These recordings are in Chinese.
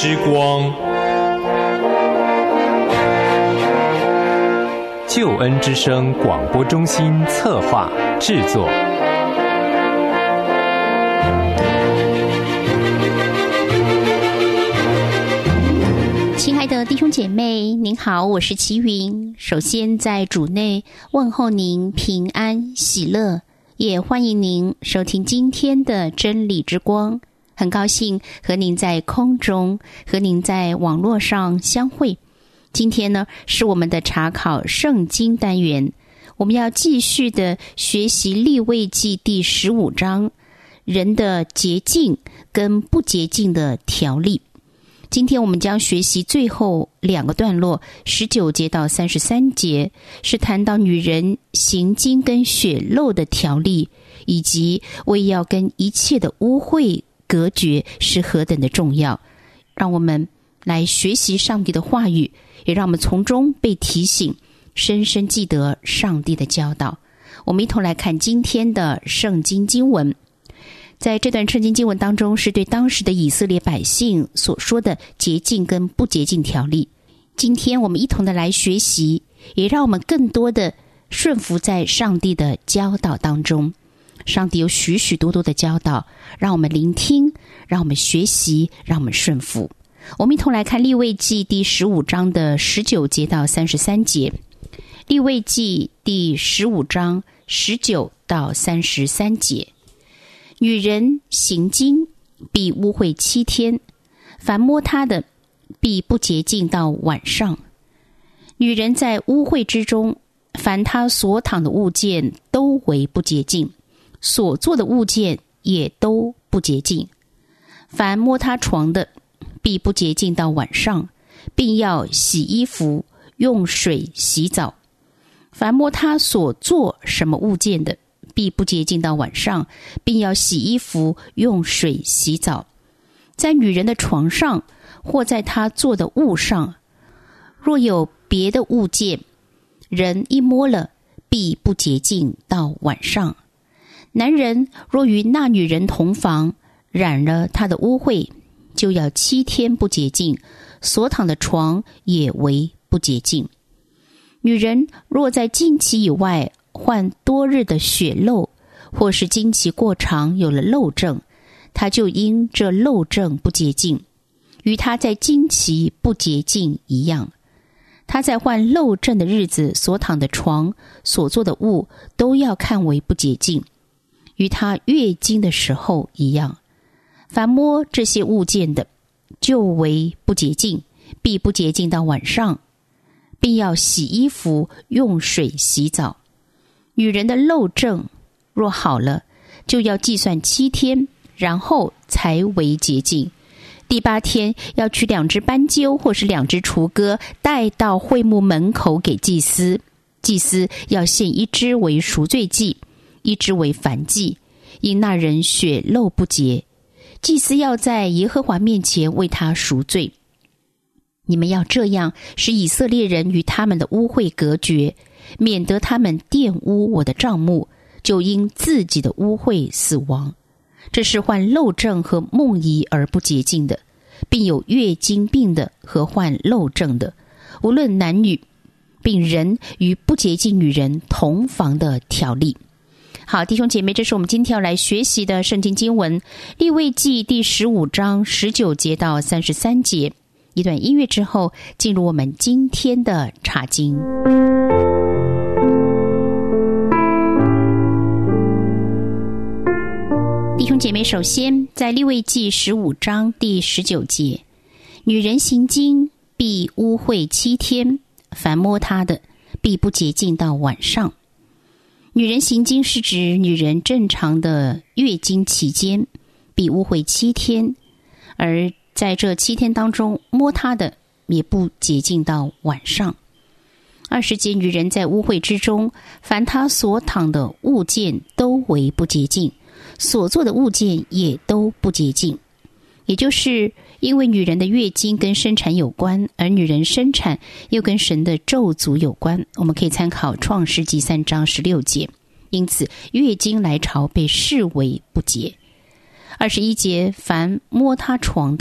之光，救恩之声广播中心策划制作。 亲爱的弟兄姐妹，您好，我是齐云。首先在主内问候您平安喜乐，也欢迎您收听今天的真理之光。很高兴和您在空中，和您在网络上相会。今天呢，是我们的查考圣经单元，我们要继续的学习利未记第15章人的洁净跟不洁净的条例。今天我们将学习最后2个段落，19节到33节，是谈到女人行经跟血漏的条例，以及为要跟一切的污秽隔绝是何等的重要。让我们来学习上帝的话语，也让我们从中被提醒，深深记得上帝的教导。我们一同来看今天的圣经经文。在这段圣经经文当中，是对当时的以色列百姓所说的洁净跟不洁净条例。今天我们一同的来学习，也让我们更多的顺服在上帝的教导当中。上帝有许许多多的教导，让我们聆听，让我们学习，让我们顺服。我们一同来看利未记第15章的19节到33节。利未记第15章19到33节。女人行经必污秽7天，凡摸她的必不洁净到晚上。女人在污秽之中，凡她所躺的物件都为不洁净，所做的物件也都不洁净。凡摸她床的必不洁净到晚上，并要洗衣服，用水洗澡。凡摸她所做什么物件的必不洁净到晚上，并要洗衣服，用水洗澡。在女人的床上，或在她做的物上，若有别的物件，人一摸了，必不洁净到晚上。男人若与那女人同房，染了她的污秽，就要7天不洁净，所躺的床也为不洁净。女人若在经期以外患多日的血漏，或是经期过长有了漏症，她就因这漏症不洁净，与她在经期不洁净一样。她在患漏症的日子所躺的床，所做的物，都要看为不洁净，与她月经的时候一样。凡摸这些物件的，就为不洁净，必不洁净到晚上，并要洗衣服，用水洗澡。女人的漏症若好了，就要计算7天，然后才为洁净。第8天要取2只斑鸠或是2只雏鸽，带到会幕门口给祭司。祭司要献1只为赎罪祭，1只为燔祭，因那人血漏不洁。祭司要在耶和华面前为他赎罪。你们要这样，使以色列人与他们的污秽隔绝，免得他们玷污我的帐幕，就因自己的污秽死亡。这是患漏症和梦遗而不洁净的，并有月经病的和患漏症的，无论男女，并人与不洁净女人同房的条例。好，弟兄姐妹，这是我们今天要来学习的圣经经文，利未记第15章19节到33节。一段音乐之后，进入我们今天的查经。弟兄姐妹，首先在利未记15章第19节，女人行经必污秽7天，凡摸她的必不洁净到晚上。女人行经是指女人正常的月经期间必污秽7天，而在这7天当中，摸她的也不洁净到晚上。20节，女人在污秽之中，凡她所躺的物件都为不洁净，所做的物件也都不洁净。也就是因为女人的月经跟生产有关，而女人生产又跟神的咒诅有关，我们可以参考创世纪3章16节。因此月经来潮被视为不洁。21节，凡摸她床的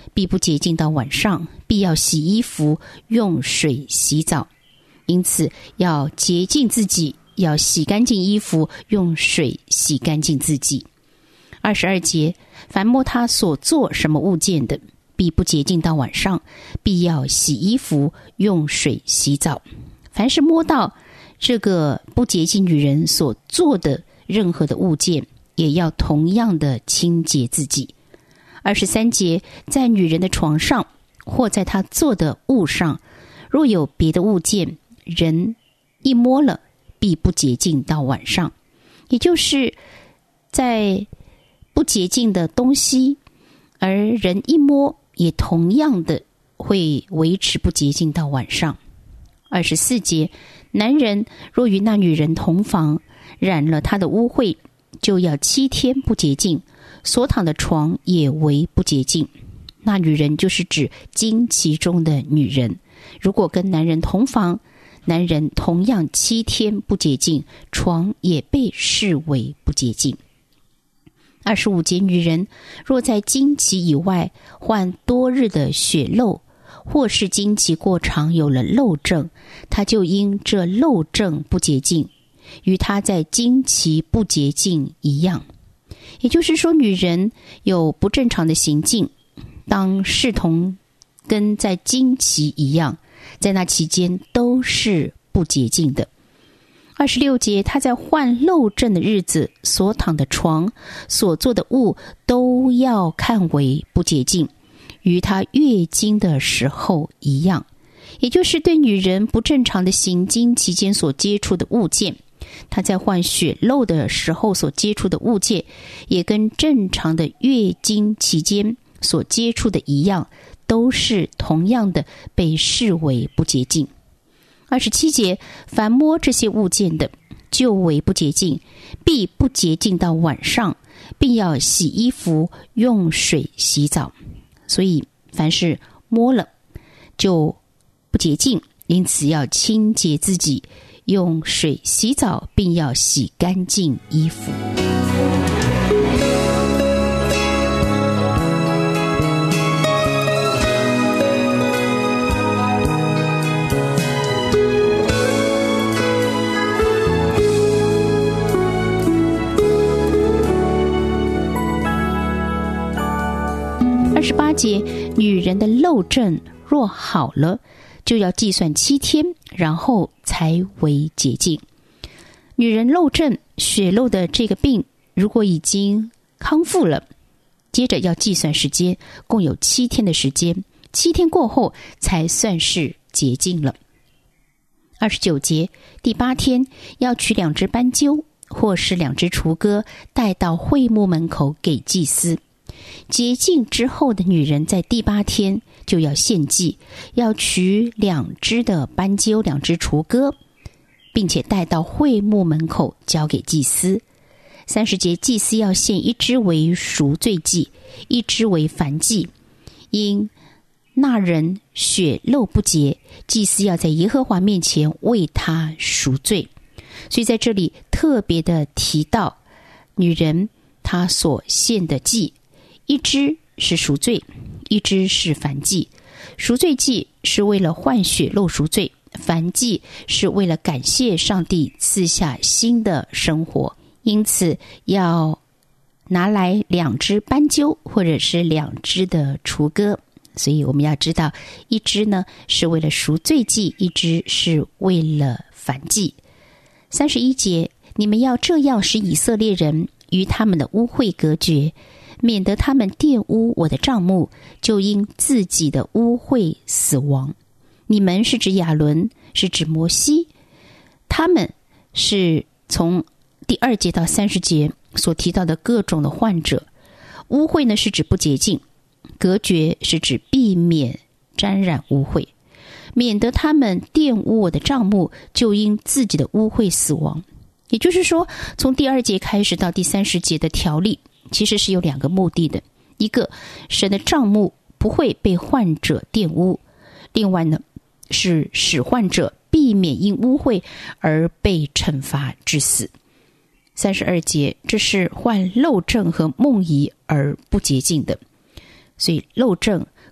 必不洁净到晚上，必要洗衣服，用水洗澡。因此要洁净自己，要洗干净衣服，用水洗干净自己。22节，凡摸他所做什么物件的，必不洁净到晚上，必要洗衣服，用水洗澡。凡是摸到这个不洁净女人所做的任何的物件，也要同样的清洁自己。23节，在女人的床上或在她做的物上，若有别的物件，人一摸了，必不洁净到晚上。也就是在不洁净的东西，而人一摸，也同样的会维持不洁净到晚上。24节，男人若与那女人同房，染了她的污秽，就要7天不洁净，所躺的床也为不洁净。那女人就是指经期中的女人，如果跟男人同房，男人同样7天不洁净，床也被视为不洁净。25节，女人若在经期以外患多日的血漏，或是经期过长有了漏症，她就因这漏症不洁净，与她在经期不洁净一样。也就是说，女人有不正常的行径，当视同跟在经期一样，在那期间都是不洁净的。26节，她在患漏症的日子所躺的床，所做的物，都要看为不洁净，与她月经的时候一样。也就是对女人不正常的行经期间所接触的物件，她在患血漏的时候所接触的物件，也跟正常的月经期间所接触的一样，都是同样的被视为不洁净。27节，凡摸这些物件的，就为不洁净，必不洁净到晚上，并要洗衣服，用水洗澡。所以凡是摸了就不洁净，因此要清洁自己，用水洗澡，并要洗干净衣服。28节，女人的漏症若好了，就要计算7天，然后才为洁净。女人漏症血漏的这个病，如果已经康复了，接着要计算时间，共有7天的时间，7天过后才算是洁净了。29节，第8天要取2只斑鸠，或是2只雏鸽，带到会幕门口给祭司。洁净之后的女人在第8天就要献祭，要取2只的斑鸠，2只雏鸽，并且带到会幕门口交给祭司。30节，祭司要献1只为赎罪祭，1只为燔祭。因那人血漏不洁，祭司要在耶和华面前为他赎罪。所以在这里特别的提到女人她所献的祭，1只是赎罪，1只是燔祭。赎罪祭是为了换血漏赎罪，燔祭是为了感谢上帝赐下新的生活。因此要拿来2只斑鸠，或者是2只的雏鸽。所以我们要知道，1只呢是为了赎罪祭，1只是为了燔祭。31节，你们要这样使以色列人与他们的污秽隔绝，免得他们玷污我的帐幕，就因自己的污秽死亡。你们是指亚伦，是指摩西，他们是从第2节到30节所提到的各种的患者。污秽呢是指不洁净，隔绝是指避免沾染污秽，免得他们玷污我的帐幕，就因自己的污秽死亡。也就是说，从第2节开始到第30节的条例其实是有2个目的的。一个，神的帐幕不会被患者玷污；另外呢，是使患者避免因污秽而被惩罚致死。32节，这是患漏症和梦遗而不洁净的。所以漏症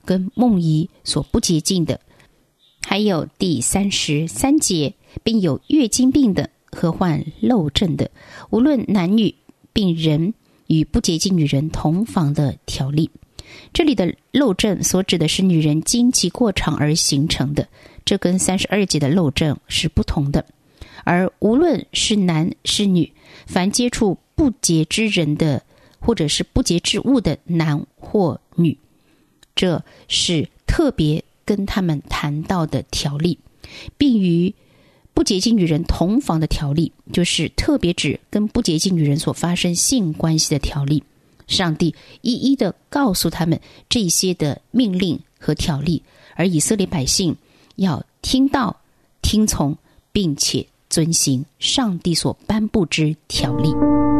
跟梦遗所不洁净的。还有第33节，并有月经病的和患漏症的，无论男女，并人与不洁净女人同房的条例。这里的漏症所指的是女人经期过长而形成的，这跟32节的漏症是不同的。而无论是男是女，凡接触不洁之人的或者是不洁之物的男或女，这是特别跟他们谈到的条例，并与不洁净女人同房的条例，就是特别指跟不洁净女人所发生性关系的条例。上帝一一的告诉他们这些的命令和条例，而以色列百姓要听到、听从，并且遵行上帝所颁布之条例。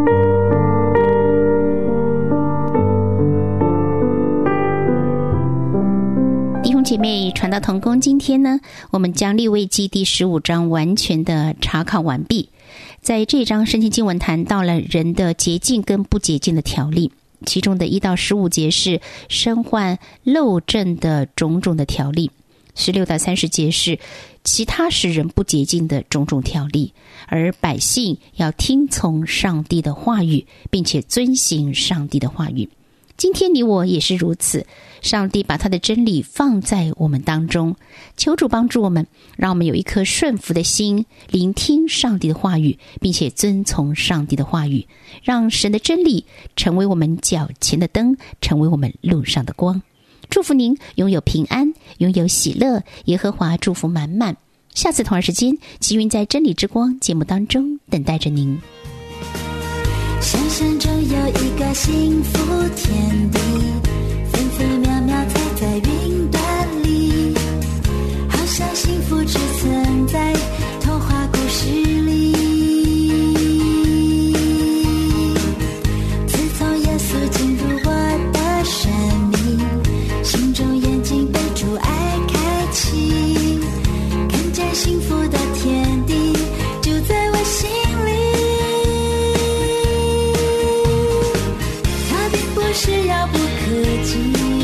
弟兄姐妹，传道同工，今天呢，我们将利未记第15章完全的查考完毕。在这章圣经经文谈到了人的洁净跟不洁净的条例，其中的1到15节是身患漏症的种种的条例，16到30节是其他使人不洁净的种种条例，而百姓要听从上帝的话语，并且遵行上帝的话语。今天你我也是如此，上帝把他的真理放在我们当中，求主帮助我们，让我们有一颗顺服的心，聆听上帝的话语，并且遵从上帝的话语，让神的真理成为我们脚前的灯，成为我们路上的光。祝福您拥有平安，拥有喜乐，耶和华祝福满满。下次同一时间，齐云在真理之光节目当中等待着您。 想象中有一个幸福天地，分分秒秒踩在云端里，好像幸福只存在童话故事里。自从耶稣进入我的生命，心中眼睛被主爱开启，看见幸福的天地就在我心里。不是遥不可及，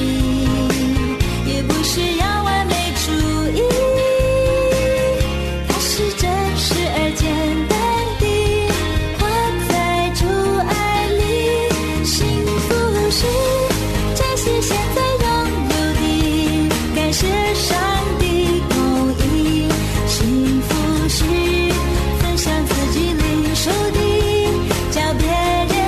也不是要完美主义，它是真实而简单地活在主爱里。幸福是珍惜现在拥有的，感谢上帝公义。幸福是分享自己领受的，叫别人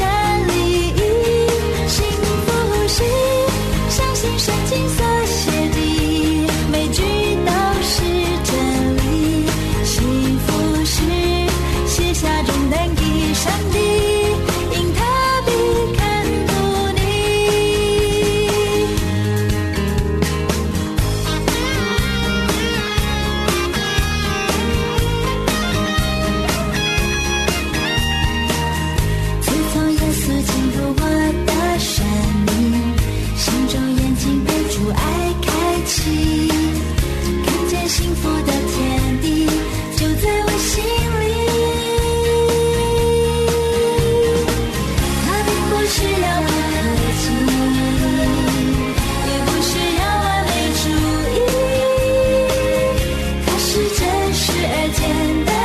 圣经所写的每句都是真理，幸福是卸下重担给上帝，因他必看顾你。自从耶稣进入我的生命，心中眼睛被主爱开启，看见幸福的天地就在我心里。它并不是遥不可及，也不是要完美主义，它是真实而简单